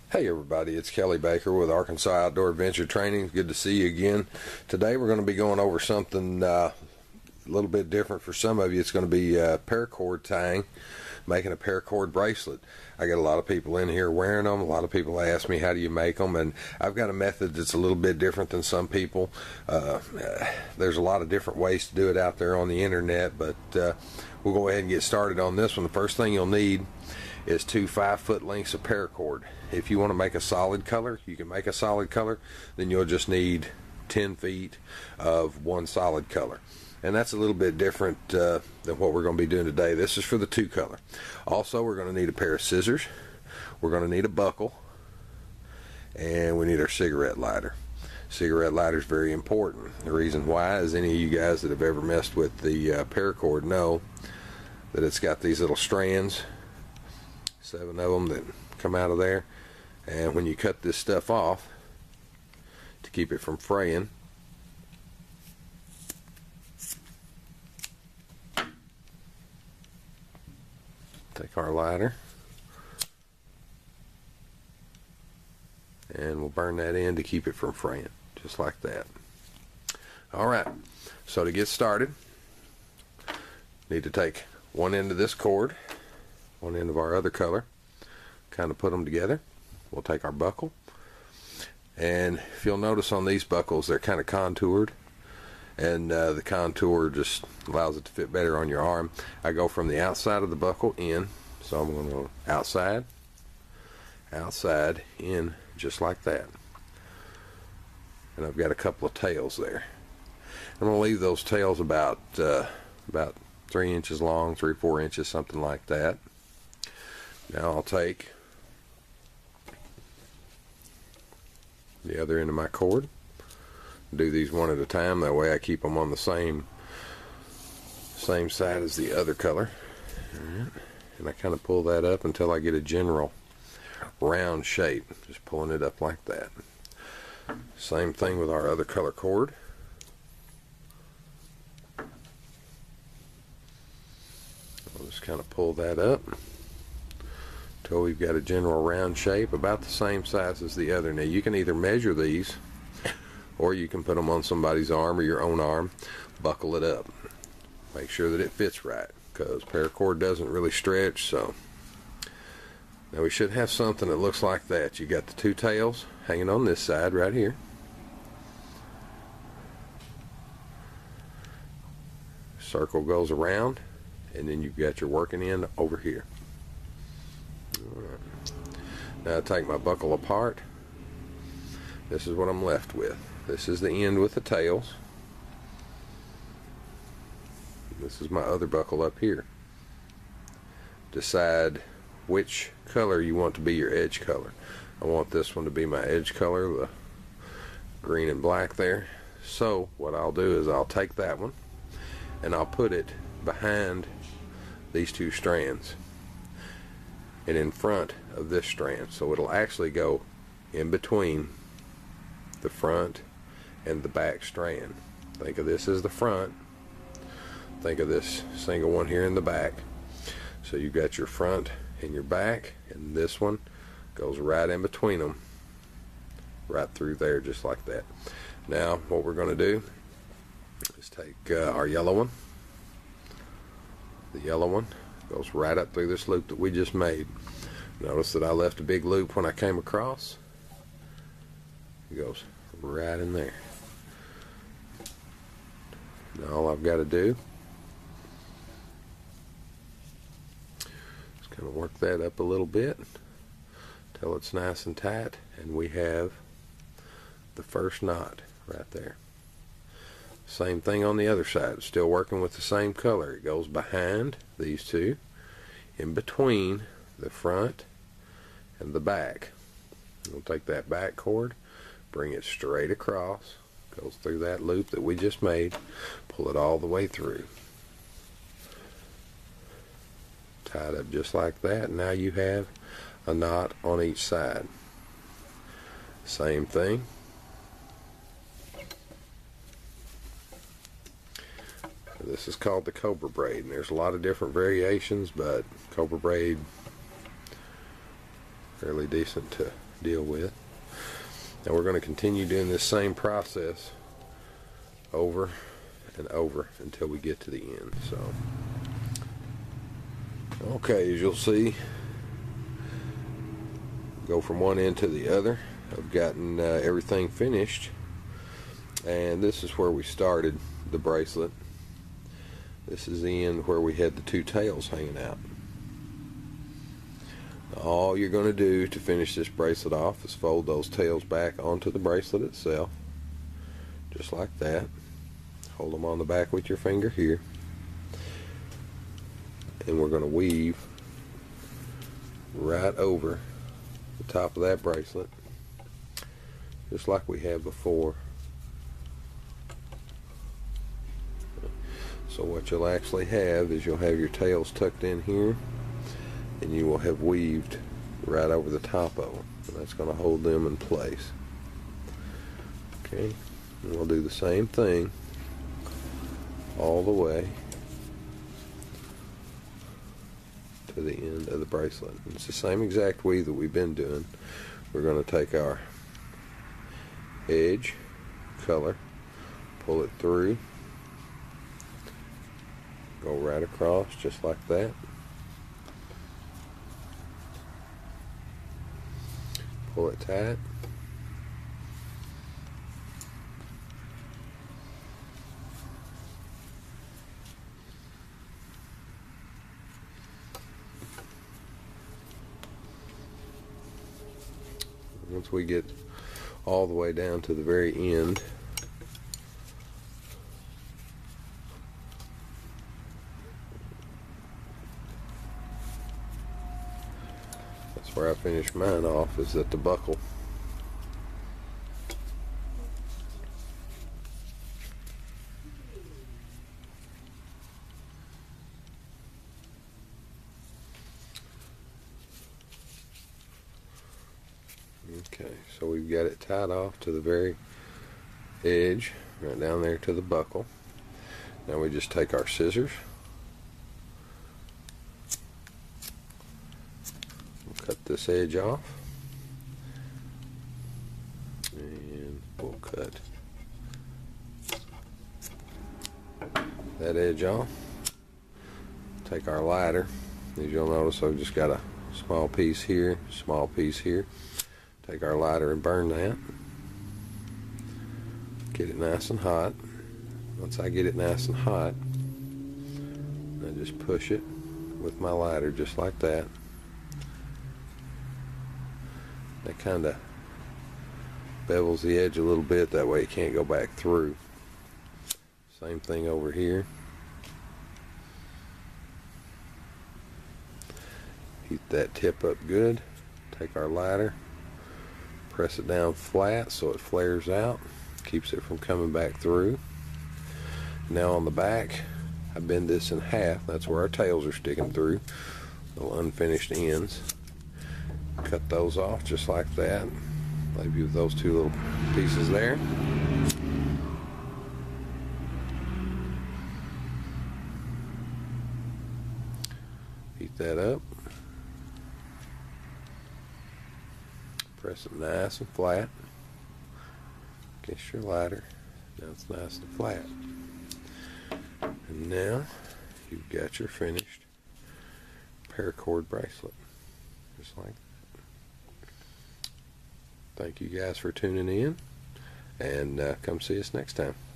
Hey everybody, it's Kelly Baker with Arkansas Outdoor Adventure Training. Good to see you again. Today we're going to be going over something a little bit different for some of you. It's going to be paracord tying, making a paracord bracelet. I got a lot of people in here wearing them. A lot of people ask me, how do you make them? And I've got a method that's a little bit different than some people. There's a lot of different ways to do it out there on the internet, but we'll go ahead and get started on this one. The first thing you'll need is 2 5-foot lengths of paracord. If you want to make a solid color, you can make a solid color, then you'll just need 10 feet of one solid color. And that's a little bit different than what we're going to be doing today. This is for the 2 color. Also, we're going to need a pair of scissors. We're going to need a buckle. And we need our cigarette lighter. Cigarette lighter is very important. The reason why is any of you guys that have ever messed with the paracord know that it's got these little strands, 7 of them that come out of there, and when you cut this stuff off to keep it from fraying, take our lighter and we'll burn that in to keep it from fraying, just like that. Alright, so to get started, need to take one end of this cord, one end of our other color, kind of put them together. We'll take our buckle, and if you'll notice on these buckles, they're kind of contoured, and the contour just allows it to fit better on your arm. I go from the outside of the buckle in, so I'm going to go outside, outside, in, just like that. And I've got a couple of tails there. I'm going to leave those tails about 3 inches long, 3 or 4 inches, something like that. Now I'll take the other end of my cord, do these one at a time, that way I keep them on the same side as the other color. And I kind of pull that up until I get a general round shape, just pulling it up like that. Same thing with our other color cord. I'll just kind of pull that up until we've got a general round shape about the same size as the other. Now you can either measure these, or you can put them on somebody's arm or your own arm, buckle it up, make sure that it fits right, because paracord doesn't really stretch. So now we should have something that looks like that. You got the 2 tails hanging on this side right here. Circle goes around, and then you've got your working end over here. Alright. Now I take my buckle apart. This is what I'm left with. This is the end with the tails. This is my other buckle up here. Decide which color you want to be your edge color. I want this one to be my edge color, the green and black there. So what I'll do is I'll take that one and I'll put it behind these 2 strands and in front of this strand, so it'll actually go in between the front and the back strand. Think of this as the front, think of this single one here in the back. So you've got your front and your back, and this one goes right in between them, right through there, just like that. Now what we're going to do is take our yellow one. The yellow one goes right up through this loop that we just made. Notice that I left a big loop when I came across. It goes right in there. Now all I've got to do is kind of work that up a little bit till it's nice and tight, and we have the first knot right there. Same thing on the other side, still working with the same color. It goes behind these 2, in between the front and the back. We'll take that back cord, bring it straight across, goes through that loop that we just made, pull it all the way through. Tie it up just like that. Now you have a knot on each side. Same thing. This is called the cobra braid, and there's a lot of different variations, but cobra braid fairly decent to deal with. And we're going to continue doing this same process over and over until we get to the end. So, okay, as you'll see, go from one end to the other. I've gotten everything finished, and this is where we started the bracelet. This is the end where we had the two tails hanging out. All you're going to do to finish this bracelet off is fold those tails back onto the bracelet itself, just like that. Hold them on the back with your finger here, and we're going to weave right over the top of that bracelet, just like we have before. So what you'll actually have is you'll have your tails tucked in here, and you will have weaved right over the top of them, and that's going to hold them in place. Okay, and we'll do the same thing all the way to the end of the bracelet. It's the same exact weave that we've been doing. We're going to take our edge color, pull it through, go right across just like that, pull it tight, once we get all the way down to the very end, that's where I finish mine off, is at the buckle. Okay, so we've got it tied off to the very edge, right down there to the buckle. Now we just take our scissors, we'll cut this edge off, and we'll cut that edge off. Take our lighter. As you'll notice, I've just got a small piece here, small piece here. Take our lighter and burn that. Get it nice and hot. Once I get it nice and hot, I just push it with my lighter just like that. That kind of bevels the edge a little bit, that way it can't go back through. Same thing over here. Heat that tip up good. Take our lighter, press it down flat so it flares out, keeps it from coming back through. Now on the back, I bend this in half. That's where our tails are sticking through, little unfinished ends. Cut those off just like that. Leave you with those two little pieces there. Heat that up. Press it nice and flat. Against your lighter. Now it's nice and flat. And now you've got your finished paracord bracelet. Just like that. Thank you guys for tuning in, and come see us next time.